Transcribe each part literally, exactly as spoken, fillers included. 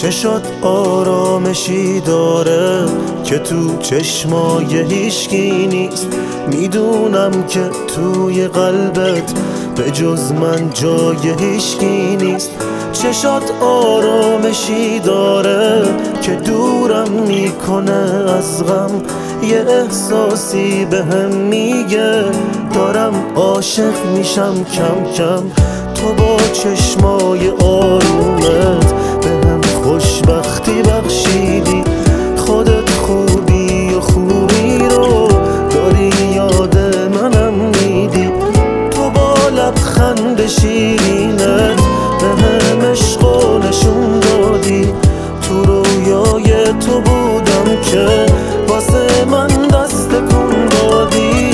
چشات آرامشی داره که تو چشمای هیچکی نیست. میدونم که توی قلبت به جز من جای هیچکی نیست. چشات آرامشی داره که دورم میکنه از غم. یه احساسی به هم میگه دارم عاشق میشم کم کم. تو با چشمای آرومت به هم خوشبختی بخشیدی. خودت خوبی و خوبی رو داری یاد منم میدی. تو با لبخند شیرینت به هم عشقو نشون دادی. تو رویای تو بودم که واسه من دست کن دادی.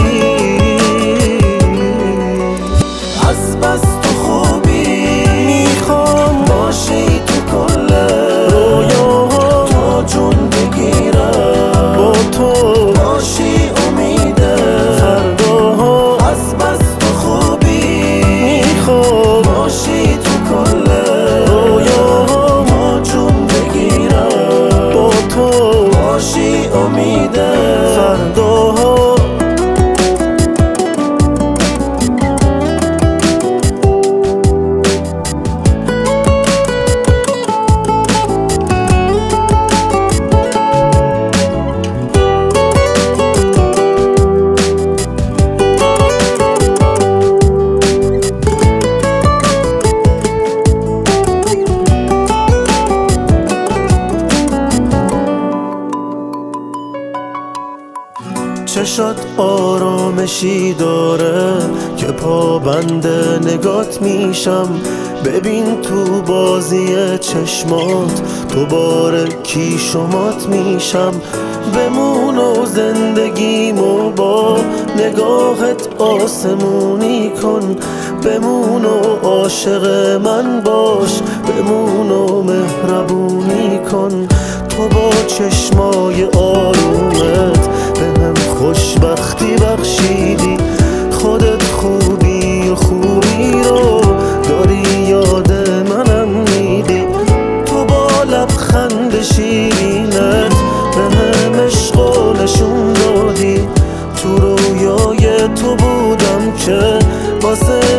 از بس تو خوبی میخوام باشی تو کل رویاها. تو جون بگیرم با تو باشی امید فرداها. از بس تو خوبی میخوام باشی تو کل رویاها. ما جون بگیرم با تو باشی امید فرداها. چشات آرامشی داره که پابند نگات میشم. ببین تو بازی چشمات دوباره کی شمات میشم. بمون و زندگیمو با نگاهت آسمونی کن. بمون و عاشق من باش، بمون و مهربونی کن. تو با چشمای آرومت به هم خوشبختی بخشیدی. خودت خوبی و خوبی رو داری یاد منم میدی. تو با لبخند شیرینت به هم عشقو نشون دادی. تو رویای تو بودم که واسه